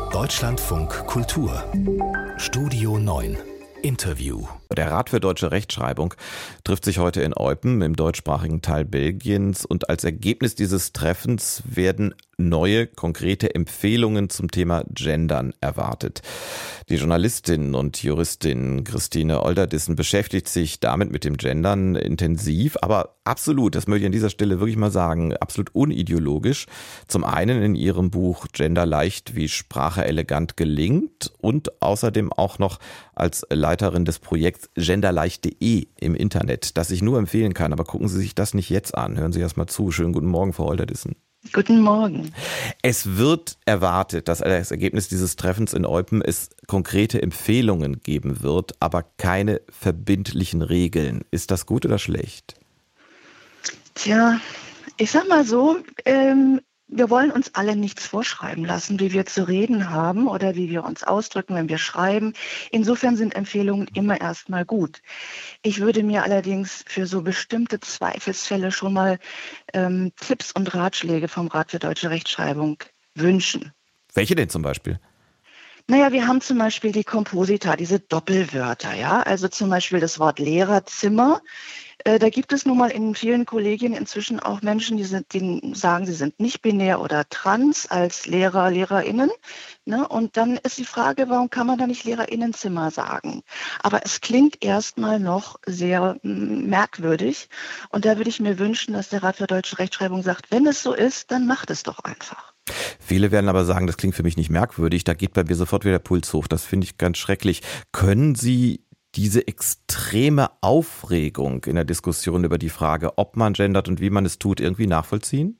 Deutschlandfunk Kultur Studio 9 Interview. Der Rat für deutsche Rechtschreibung trifft sich heute in Eupen im deutschsprachigen Teil Belgiens und als Ergebnis dieses Treffens werden neue, konkrete Empfehlungen zum Thema Gendern erwartet. Die Journalistin und Juristin Christine Olderdissen beschäftigt sich damit mit dem Gendern intensiv, aber absolut, das möchte ich an dieser Stelle wirklich mal sagen, absolut unideologisch. Zum einen in ihrem Buch Gender leicht, wie Sprache elegant gelingt und außerdem auch noch als Leiterin des Projekts genderleicht.de im Internet, das ich nur empfehlen kann, aber gucken Sie sich das nicht jetzt an. Hören Sie erst mal zu. Schönen guten Morgen, Frau Olderdissen. Guten Morgen. Es wird erwartet, dass als Ergebnis dieses Treffens in Eupen es konkrete Empfehlungen geben wird, aber keine verbindlichen Regeln. Ist das gut oder schlecht? Tja, ich sag mal so, wir wollen uns alle nichts vorschreiben lassen, wie wir zu reden haben oder wie wir uns ausdrücken, wenn wir schreiben. Insofern sind Empfehlungen immer erstmal gut. Ich würde mir allerdings für so bestimmte Zweifelsfälle schon mal Tipps und Ratschläge vom Rat für deutsche Rechtschreibung wünschen. Welche denn zum Beispiel? Naja, wir haben zum Beispiel die Komposita, diese Doppelwörter, ja, also zum Beispiel das Wort Lehrerzimmer. Da gibt es nun mal in vielen Kollegien inzwischen auch Menschen, die sagen, sie sind nicht binär oder trans als Lehrer, LehrerInnen. Ne? Und dann ist die Frage, warum kann man da nicht LehrerInnenzimmer sagen? Aber es klingt erstmal noch sehr merkwürdig. Und da würde ich mir wünschen, dass der Rat für deutsche Rechtschreibung sagt, wenn es so ist, dann macht es doch einfach. Viele werden aber sagen, das klingt für mich nicht merkwürdig, da geht bei mir sofort wieder der Puls hoch. Das finde ich ganz schrecklich. Können Sie diese extreme Aufregung in der Diskussion über die Frage, ob man gendert und wie man es tut, irgendwie nachvollziehen?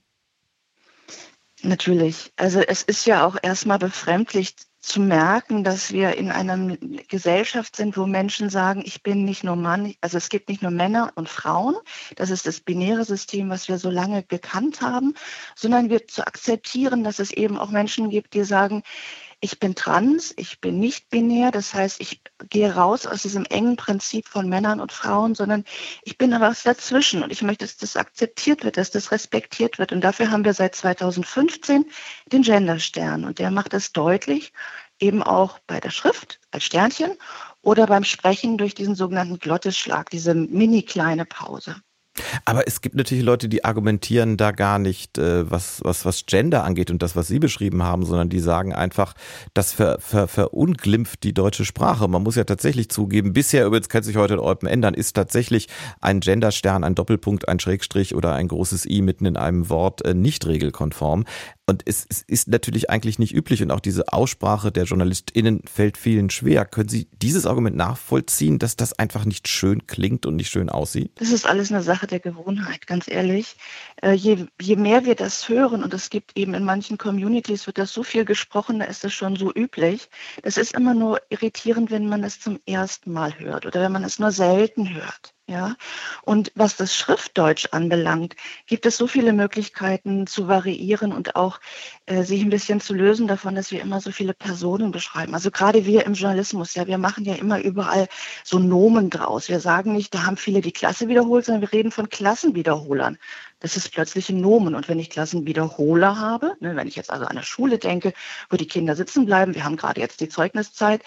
Natürlich. Also es ist ja auch erstmal befremdlich zu merken, dass wir in einer Gesellschaft sind, wo Menschen sagen, ich bin nicht nur Mann, also es gibt nicht nur Männer und Frauen, das ist das binäre System, was wir so lange gekannt haben, sondern wir zu akzeptieren, dass es eben auch Menschen gibt, die sagen, ich bin trans, ich bin nicht binär, das heißt, ich gehe raus aus diesem engen Prinzip von Männern und Frauen, sondern ich bin aber was dazwischen und ich möchte, dass das akzeptiert wird, dass das respektiert wird. Und dafür haben wir seit 2015 den Genderstern und der macht es deutlich, eben auch bei der Schrift als Sternchen oder beim Sprechen durch diesen sogenannten Glottisschlag, diese mini kleine Pause. Aber es gibt natürlich Leute, die argumentieren da gar nicht, was Gender angeht und das, was Sie beschrieben haben, sondern die sagen einfach, das verunglimpft die deutsche Sprache. Man muss ja tatsächlich zugeben, bisher, übrigens kann sich heute in Eupen ändern, ist tatsächlich ein Genderstern, ein Doppelpunkt, ein Schrägstrich oder ein großes I mitten in einem Wort nicht regelkonform. Und es ist natürlich eigentlich nicht üblich und auch diese Aussprache der JournalistInnen fällt vielen schwer. Können Sie dieses Argument nachvollziehen, dass das einfach nicht schön klingt und nicht schön aussieht? Das ist alles eine Sache der Gewohnheit, ganz ehrlich. Je mehr wir das hören, und es gibt eben in manchen Communities, wird das so viel gesprochen, da ist das schon so üblich. Das ist immer nur irritierend, wenn man es zum ersten Mal hört oder wenn man es nur selten hört. Ja, und was das Schriftdeutsch anbelangt, gibt es so viele Möglichkeiten zu variieren und auch sich ein bisschen zu lösen davon, dass wir immer so viele Personen beschreiben. Also gerade wir im Journalismus, ja, wir machen ja immer überall so Nomen draus. Wir sagen nicht, da haben viele die Klasse wiederholt, sondern wir reden von Klassenwiederholern. Das ist plötzlich ein Nomen. Und wenn ich Klassenwiederholer habe, ne, wenn ich jetzt also an eine Schule denke, wo die Kinder sitzen bleiben, wir haben gerade jetzt die Zeugniszeit,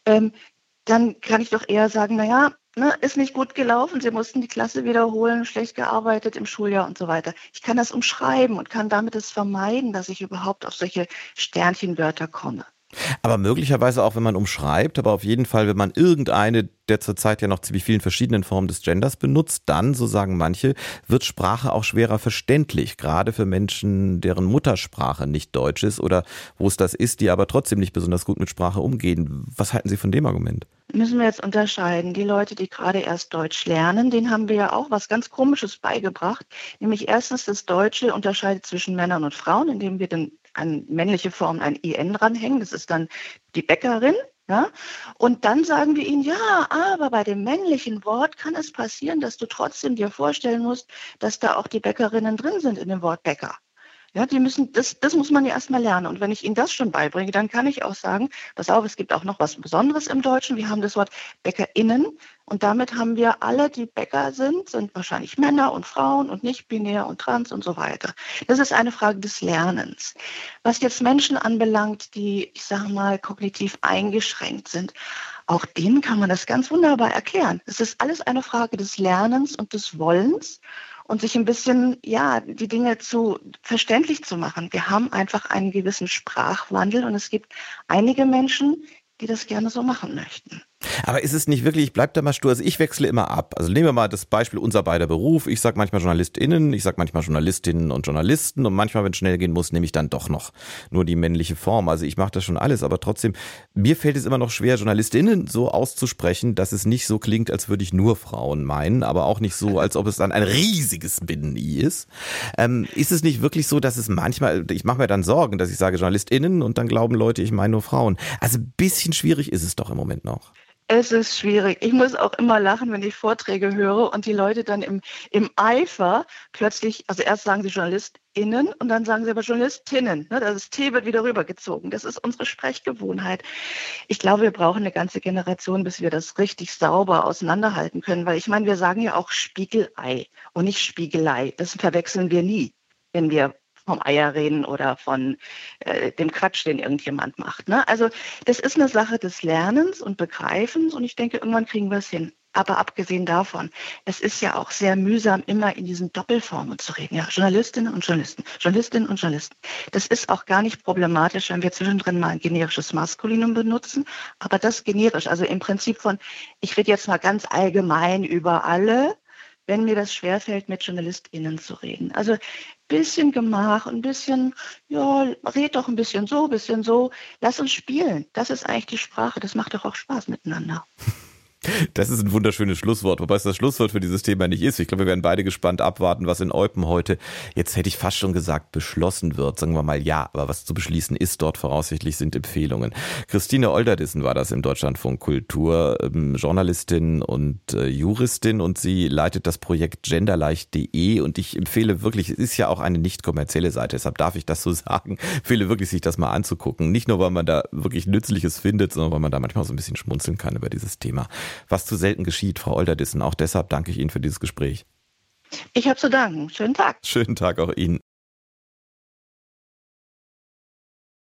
dann kann ich doch eher sagen, naja, ist nicht gut gelaufen, Sie mussten die Klasse wiederholen, schlecht gearbeitet im Schuljahr und so weiter. Ich kann das umschreiben und kann damit es vermeiden, dass ich überhaupt auf solche Sternchenwörter komme. Aber möglicherweise auch, wenn man umschreibt, aber auf jeden Fall, wenn man irgendeine der zurzeit ja noch ziemlich vielen verschiedenen Formen des Genders benutzt, dann, so sagen manche, wird Sprache auch schwerer verständlich, gerade für Menschen, deren Muttersprache nicht Deutsch ist oder wo es das ist, die aber trotzdem nicht besonders gut mit Sprache umgehen. Was halten Sie von dem Argument? Müssen wir jetzt unterscheiden. Die Leute, die gerade erst Deutsch lernen, denen haben wir ja auch was ganz Komisches beigebracht. Nämlich erstens, das Deutsche unterscheidet zwischen Männern und Frauen, indem wir dann an männliche Form ein IN dranhängen. Das ist dann die Bäckerin. Ja? Und dann sagen wir ihnen, ja, aber bei dem männlichen Wort kann es passieren, dass du trotzdem dir vorstellen musst, dass da auch die Bäckerinnen drin sind in dem Wort Bäcker. Ja, das muss man ja erstmal lernen. Und wenn ich ihnen das schon beibringe, dann kann ich auch sagen, pass auf, es gibt auch noch was Besonderes im Deutschen. Wir haben das Wort BäckerInnen und damit haben wir alle, die Bäcker sind wahrscheinlich Männer und Frauen und nicht binär und trans und so weiter. Das ist eine Frage des Lernens. Was jetzt Menschen anbelangt, die, ich sage mal, kognitiv eingeschränkt sind, auch denen kann man das ganz wunderbar erklären. Es ist alles eine Frage des Lernens und des Wollens. Und sich ein bisschen, die Dinge verständlich zu machen. Wir haben einfach einen gewissen Sprachwandel und es gibt einige Menschen, die das gerne so machen möchten. Aber ist es nicht wirklich, ich bleib da mal stur, also ich wechsle immer ab. Also nehmen wir mal das Beispiel unser beider Beruf. Ich sage manchmal JournalistInnen, ich sage manchmal Journalistinnen und Journalisten und manchmal, wenn es schnell gehen muss, nehme ich dann doch noch nur die männliche Form. Also ich mache das schon alles, aber trotzdem, mir fällt es immer noch schwer, JournalistInnen so auszusprechen, dass es nicht so klingt, als würde ich nur Frauen meinen, aber auch nicht so, als ob es dann ein riesiges Binnen-I ist. Ist es nicht wirklich so, dass es manchmal, ich mache mir dann Sorgen, dass ich sage JournalistInnen und dann glauben Leute, ich meine nur Frauen. Also ein bisschen schwierig ist es doch im Moment noch. Es ist schwierig. Ich muss auch immer lachen, wenn ich Vorträge höre und die Leute dann im Eifer plötzlich, also erst sagen sie JournalistInnen und dann sagen sie aber JournalistInnen. Das T wird wieder rübergezogen. Das ist unsere Sprechgewohnheit. Ich glaube, wir brauchen eine ganze Generation, bis wir das richtig sauber auseinanderhalten können, weil ich meine, wir sagen ja auch Spiegelei und nicht Spiegelei. Das verwechseln wir nie, wenn wir vom Eier reden oder von dem Quatsch, den irgendjemand macht. Ne? Also das ist eine Sache des Lernens und Begreifens und ich denke, irgendwann kriegen wir es hin. Aber abgesehen davon, es ist ja auch sehr mühsam, immer in diesen Doppelformen zu reden. Ja, Journalistinnen und Journalisten, Journalistinnen und Journalisten. Das ist auch gar nicht problematisch, wenn wir zwischendrin mal ein generisches Maskulinum benutzen. Aber das generisch, also im Prinzip von, ich rede jetzt mal ganz allgemein über alle, wenn mir das schwerfällt, mit JournalistInnen zu reden. Also ein bisschen Gemach, ein bisschen, red doch ein bisschen so. Lass uns spielen. Das ist eigentlich die Sprache. Das macht doch auch Spaß miteinander. Das ist ein wunderschönes Schlusswort, wobei es das Schlusswort für dieses Thema nicht ist. Ich glaube, wir werden beide gespannt abwarten, was in Eupen heute, jetzt hätte ich fast schon gesagt, beschlossen wird. Sagen wir mal ja, aber was zu beschließen ist dort voraussichtlich, sind Empfehlungen. Christine Olderdissen war das im Deutschlandfunk Kultur, Journalistin und Juristin und sie leitet das Projekt genderleicht.de und ich empfehle wirklich, es ist ja auch eine nicht kommerzielle Seite, deshalb darf ich das so sagen, empfehle wirklich, sich das mal anzugucken. Nicht nur, weil man da wirklich Nützliches findet, sondern weil man da manchmal so ein bisschen schmunzeln kann über dieses Thema. Was zu selten geschieht, Frau Olderdissen. Auch deshalb danke ich Ihnen für dieses Gespräch. Ich habe zu danken. Schönen Tag. Schönen Tag auch Ihnen.